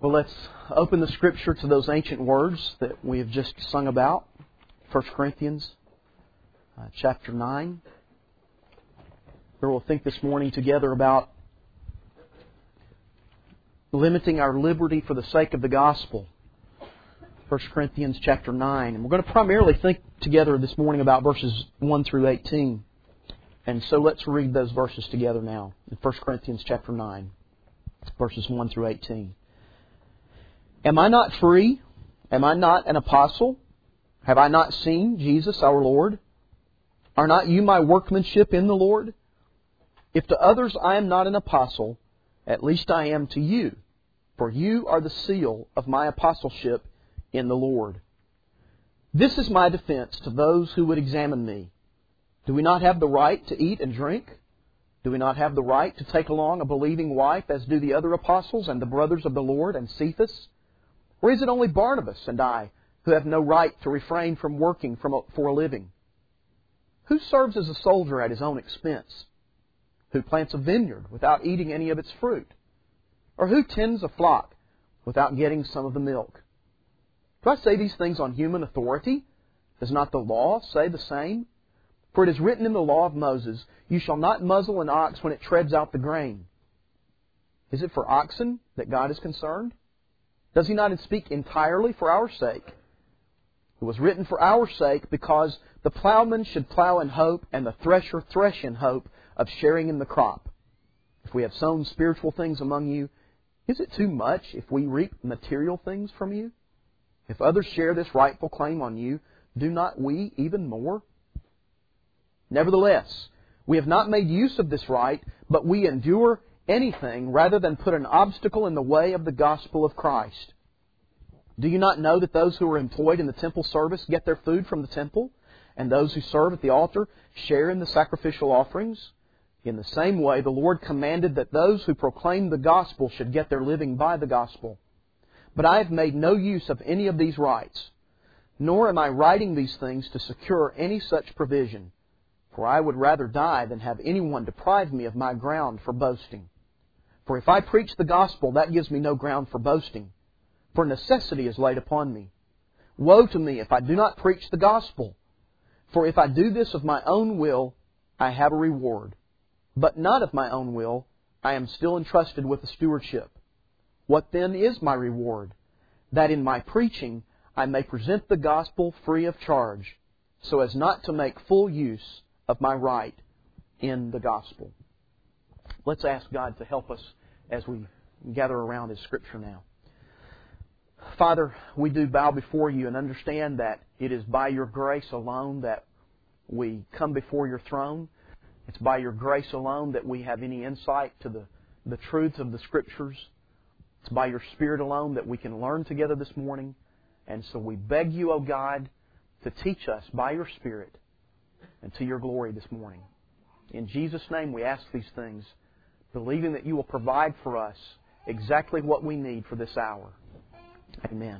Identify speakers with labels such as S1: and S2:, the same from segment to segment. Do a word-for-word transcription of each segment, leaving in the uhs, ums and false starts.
S1: Well, let's open the Scripture to those ancient words that we have just sung about. First Corinthians uh, chapter nine. Where we'll think this morning together about limiting our liberty for the sake of the gospel. First Corinthians chapter nine. And we're going to primarily think together this morning about verses one through eighteen. And so let's read those verses together now. In First Corinthians chapter nine, verses one through eighteen. Am I not free? Am I not an apostle? Have I not seen Jesus our Lord? Are not you my workmanship in the Lord? If to others I am not an apostle, at least I am to you, for you are the seal of my apostleship in the Lord. This is my defense to those who would examine me. Do we not have the right to eat and drink? Do we not have the right to take along a believing wife, as do the other apostles and the brothers of the Lord and Cephas? Or is it only Barnabas and I who have no right to refrain from working from a, for a living? Who serves as a soldier at his own expense? Who plants a vineyard without eating any of its fruit? Or who tends a flock without getting some of the milk? Do I say these things on human authority? Does not the law say the same? For it is written in the law of Moses, you shall not muzzle an ox when it treads out the grain. Is it for oxen that God is concerned? Does He not speak entirely for our sake? It was written for our sake because the plowman should plow in hope and the thresher thresh in hope of sharing in the crop. If we have sown spiritual things among you, is it too much if we reap material things from you? If others share this rightful claim on you, do not we even more? Nevertheless, we have not made use of this right, but we endure anything rather than put an obstacle in the way of the gospel of Christ. Do you not know that those who are employed in the temple service get their food from the temple, and those who serve at the altar share in the sacrificial offerings? In the same way, the Lord commanded that those who proclaim the gospel should get their living by the gospel. But I have made no use of any of these rights, nor am I writing these things to secure any such provision, for I would rather die than have anyone deprive me of my ground for boasting. For if I preach the gospel, that gives me no ground for boasting, for necessity is laid upon me. Woe to me if I do not preach the gospel! For if I do this of my own will, I have a reward. But not of my own will, I am still entrusted with the stewardship. What then is my reward? That in my preaching I may present the gospel free of charge, so as not to make full use of my right in the gospel. Let's ask God to help us as we gather around His Scripture now. Father, we do bow before You and understand that it is by Your grace alone that we come before Your throne. It's by Your grace alone that we have any insight to the, the truths of the Scriptures. It's by Your Spirit alone that we can learn together this morning. And so we beg You, O God, to teach us by Your Spirit and to Your glory this morning. In Jesus' name we ask these things, believing that You will provide for us exactly what we need for this hour. Amen.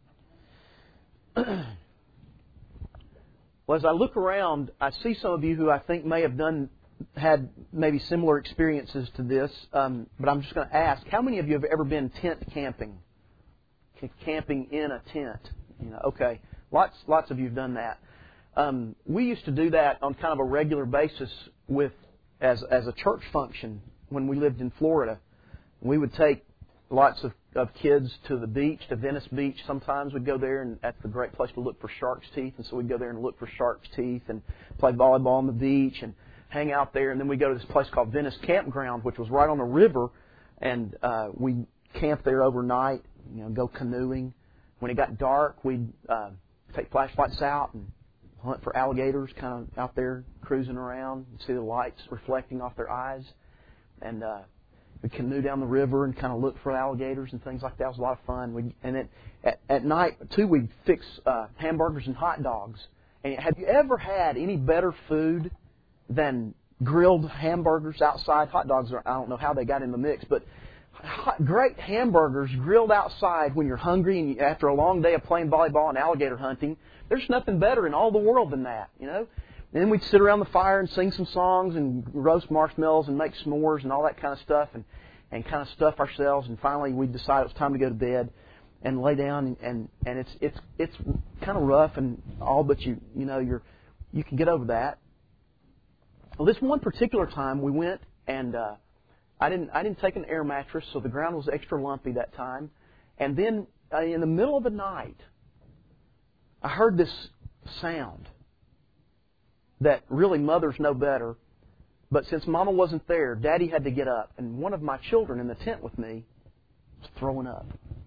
S1: Well, as I look around, I see some of you who I think may have done, had maybe similar experiences to this, um, but I'm just going to ask, how many of you have ever been tent camping? Camping in a tent. You know, okay, lots, lots of you have done that. Um, we used to do that on kind of a regular basis with as as a church function when we lived in Florida. We would take lots of, of kids to the beach, to Venice Beach. Sometimes we'd go there, and that's a great place to look for shark's teeth. And so we'd go there and look for shark's teeth and play volleyball on the beach and hang out there. And then we'd go to this place called Venice Campground, which was right on the river. And uh, we'd camp there overnight, you know, go canoeing. When it got dark, we'd uh, take flashlights out and hunt for alligators, kind of out there cruising around, and see the lights reflecting off their eyes. And uh, we'd canoe down the river and kind of look for alligators and things like that. It was a lot of fun. We'd, and then at, at night, too, we'd fix uh, hamburgers and hot dogs. And have you ever had any better food than grilled hamburgers outside? Hot dogs, are, I don't know how they got in the mix, but hot, great hamburgers grilled outside when you're hungry and you, after a long day of playing volleyball and alligator hunting. There's nothing better in all the world than that, you know. And then we'd sit around the fire and sing some songs and roast marshmallows and make s'mores and all that kind of stuff. And and kind of stuff ourselves. And finally, we decided it was time to go to bed and lay down. And, and, and it's it's it's kind of rough and all, but you you know you're you can get over that. Well, this one particular time we went and uh, I didn't I didn't take an air mattress, so the ground was extra lumpy that time. And then uh, in the middle of the night, I heard this sound that really mothers know better. But since Mama wasn't there, Daddy had to get up. And one of my children in the tent with me was throwing up.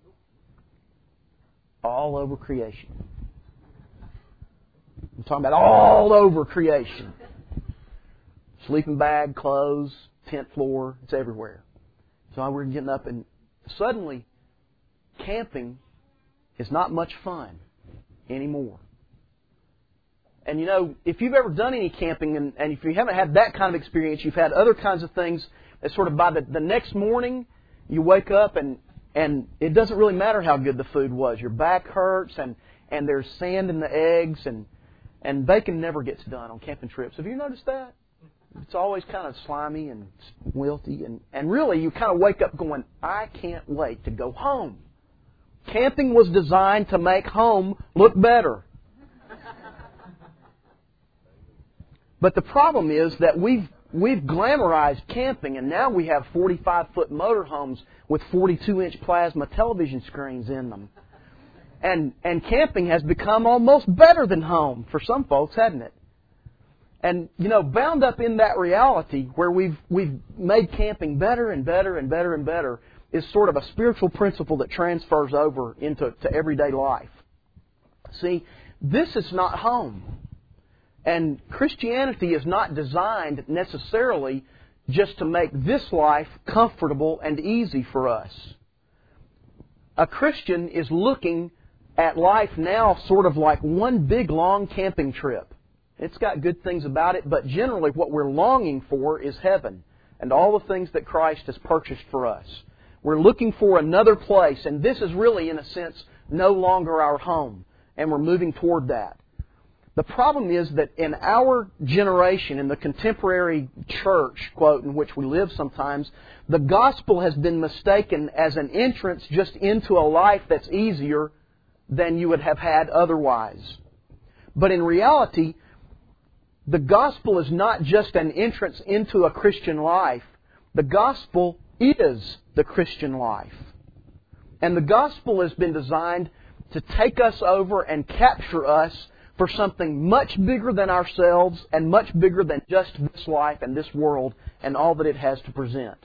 S1: All over creation. I'm talking about all over creation. Sleeping bag, clothes, tent floor, it's everywhere. So we're getting up and suddenly camping is not much fun anymore. And you know, if you've ever done any camping, and, and if you haven't had that kind of experience, you've had other kinds of things that sort of by the, the next morning, you wake up and, and it doesn't really matter how good the food was. Your back hurts and, and there's sand in the eggs and, and bacon never gets done on camping trips. Have you noticed that? It's always kind of slimy and wilty. And, and really, you kind of wake up going, I can't wait to go home. Camping was designed to make home look better. But the problem is that we've we've glamorized camping, and now we have forty-five foot motorhomes with forty-two inch plasma television screens in them. And and camping has become almost better than home for some folks, hasn't it? And you know, bound up in that reality where we've we've made camping better and better and better and better is sort of a spiritual principle that transfers over into to everyday life. See, this is not home. And Christianity is not designed necessarily just to make this life comfortable and easy for us. A Christian is looking at life now sort of like one big long camping trip. It's got good things about it, but generally what we're longing for is heaven and all the things that Christ has purchased for us. We're looking for another place, and this is really, in a sense, no longer our home, and we're moving toward that. The problem is that in our generation, in the contemporary church, quote, in which we live sometimes, the gospel has been mistaken as an entrance just into a life that's easier than you would have had otherwise. But in reality, the gospel is not just an entrance into a Christian life. The gospel is the Christian life. And the gospel has been designed to take us over and capture us for something much bigger than ourselves and much bigger than just this life and this world and all that it has to present.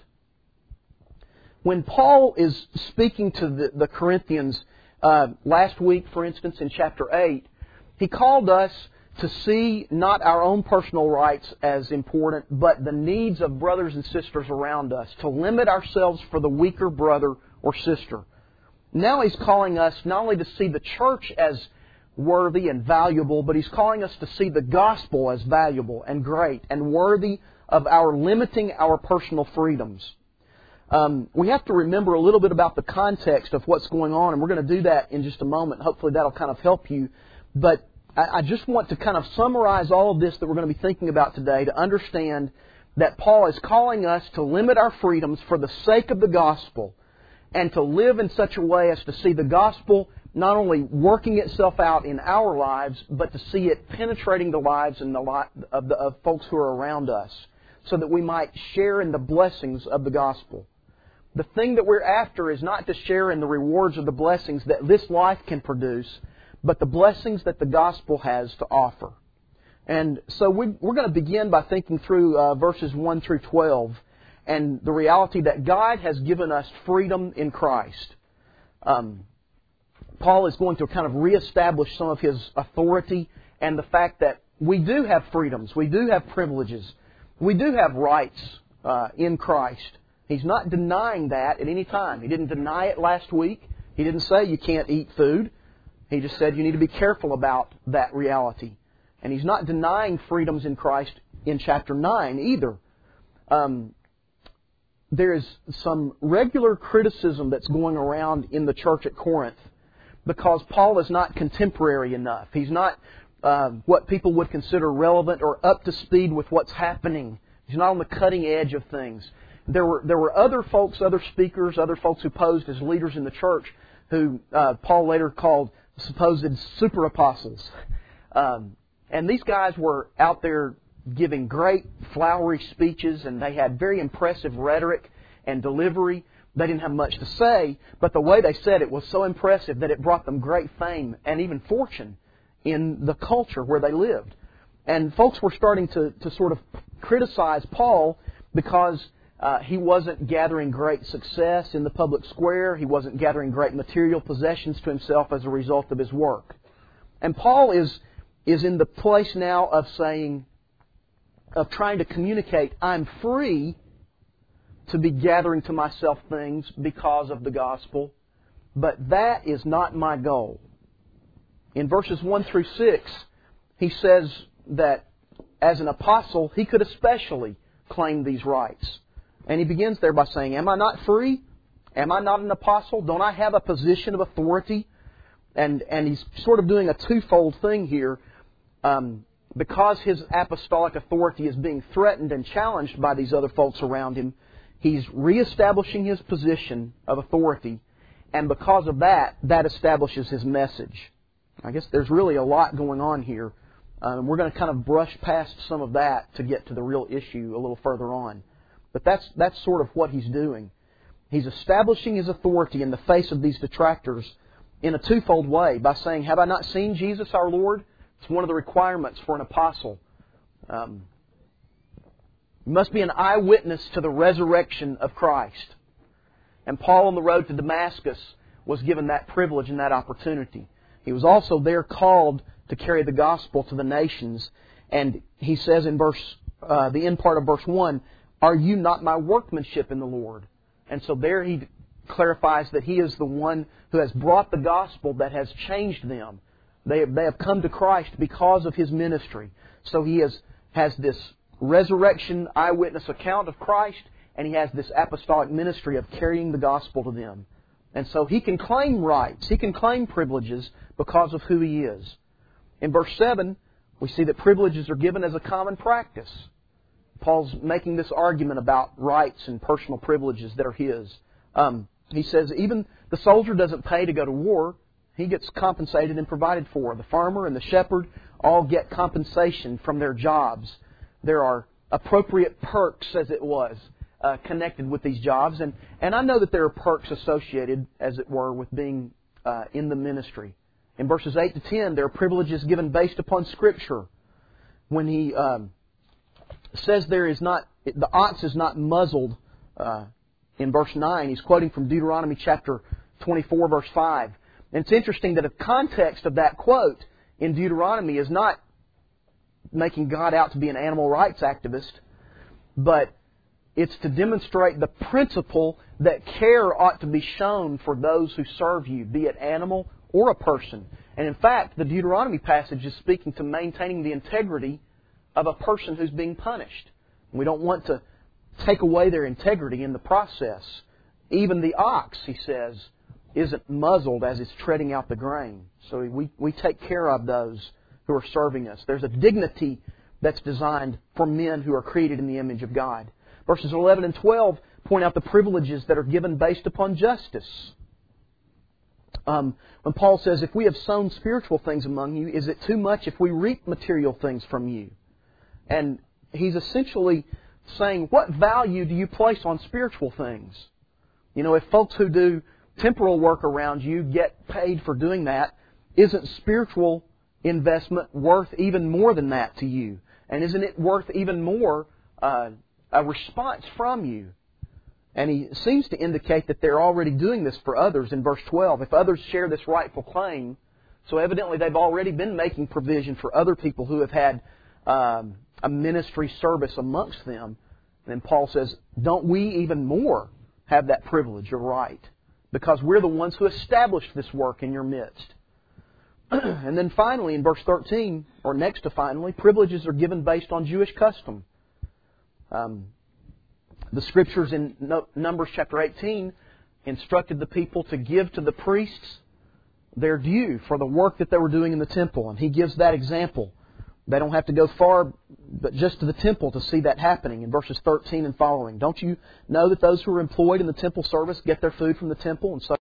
S1: When Paul is speaking to the, the Corinthians uh, last week, for instance, in chapter eight, he called us to see not our own personal rights as important, but the needs of brothers and sisters around us, to limit ourselves for the weaker brother or sister. Now he's calling us not only to see the church as worthy and valuable, but he's calling us to see the gospel as valuable and great and worthy of our limiting our personal freedoms. Um, we have to remember a little bit about the context of what's going on, and we're going to do that in just a moment. Hopefully that'll kind of help you. But I, I just want to kind of summarize all of this that we're going to be thinking about today to understand that Paul is calling us to limit our freedoms for the sake of the gospel and to live in such a way as to see the gospel not only working itself out in our lives, but to see it penetrating the lives and the li- of, the, of folks who are around us, so that we might share in the blessings of the gospel. The thing that we're after is not to share in the rewards or the blessings that this life can produce, but the blessings that the gospel has to offer. And so we, we're going to begin by thinking through uh, verses one through twelve and the reality that God has given us freedom in Christ. Um, Paul is going to kind of reestablish some of his authority and the fact that we do have freedoms, we do have privileges, we do have rights uh, in Christ. He's not denying that at any time. He didn't deny it last week. He didn't say you can't eat food. He just said you need to be careful about that reality. And he's not denying freedoms in Christ in chapter nine either. Um, there is some regular criticism that's going around in the church at Corinth because Paul is not contemporary enough. He's not uh, what people would consider relevant or up to speed with what's happening. He's not on the cutting edge of things. there were there were other folks, other speakers, other folks who posed as leaders in the church, who uh, Paul later called supposed super apostles. Um, and these guys were out there giving great flowery speeches, and they had very impressive rhetoric and delivery. They didn't have much to say, but the way they said it was so impressive that it brought them great fame and even fortune in the culture where they lived. And folks were starting to, to sort of criticize Paul because uh, he wasn't gathering great success in the public square. He wasn't gathering great material possessions to himself as a result of his work. And Paul is is in the place now of saying, of trying to communicate, I'm free to be gathering to myself things because of the gospel, but that is not my goal. In verses one through six, he says that as an apostle, he could especially claim these rights. And he begins there by saying, am I not free? Am I not an apostle? Don't I have a position of authority? And and he's sort of doing a twofold thing here. Um, because his apostolic authority is being threatened and challenged by these other folks around him, he's reestablishing his position of authority. And because of that, that establishes his message. I guess there's really a lot going on here. Um, we're going to kind of brush past some of that to get to the real issue a little further on. But that's that's sort of what he's doing. He's establishing his authority in the face of these detractors in a twofold way by saying, have I not seen Jesus our Lord? It's one of the requirements for an apostle. Um, you must be an eyewitness to the resurrection of Christ. And Paul on the road to Damascus was given that privilege and that opportunity. He was also there called to carry the gospel to the nations. And he says in verse, uh, the end part of verse one, are you not my workmanship in the Lord? And so there he clarifies that he is the one who has brought the gospel that has changed them. They have, they have come to Christ because of his ministry. So he has, has this resurrection eyewitness account of Christ, and he has this apostolic ministry of carrying the gospel to them. And so he can claim rights, he can claim privileges because of who he is. In verse seven, we see that privileges are given as a common practice. Paul's making this argument about rights and personal privileges that are his. Um, he says even the soldier doesn't pay to go to war. He gets compensated and provided for. The farmer and the shepherd all get compensation from their jobs. There are appropriate perks, as it was, uh, connected with these jobs. And, and I know that there are perks associated, as it were, with being uh, in the ministry. In verses eight to ten, there are privileges given based upon Scripture. When he um, says there is not, the ox is not muzzled, uh, in verse nine, he's quoting from Deuteronomy chapter twenty-four, verse five. And it's interesting that the context of that quote in Deuteronomy is not making God out to be an animal rights activist, but it's to demonstrate the principle that care ought to be shown for those who serve you, be it animal or a person. And in fact, the Deuteronomy passage is speaking to maintaining the integrity of a person who's being punished. We don't want to take away their integrity in the process. Even the ox, he says, isn't muzzled as it's treading out the grain. So we, we take care of those who are serving us. There's a dignity that's designed for men who are created in the image of God. Verses eleven and twelve point out the privileges that are given based upon justice. Um, when Paul says, if we have sown spiritual things among you, is it too much if we reap material things from you? And he's essentially saying, what value do you place on spiritual things? You know, if folks who do temporal work around you get paid for doing that, isn't spiritual investment worth even more than that to you? And isn't it worth even more uh, a response from you? And he seems to indicate that they're already doing this for others in verse twelve. If others share this rightful claim, so evidently they've already been making provision for other people who have had um, a ministry service amongst them. And then Paul says, don't we even more have that privilege or right? Because we're the ones who established this work in your midst. And then finally, in verse thirteen, or next to finally, privileges are given based on Jewish custom. Um, the Scriptures in Numbers chapter eighteen instructed the people to give to the priests their due for the work that they were doing in the temple. And he gives that example They don't have to go far, but just to the temple to see that happening in verses thirteen and following. Don't you know that those who are employed in the temple service get their food from the temple, and so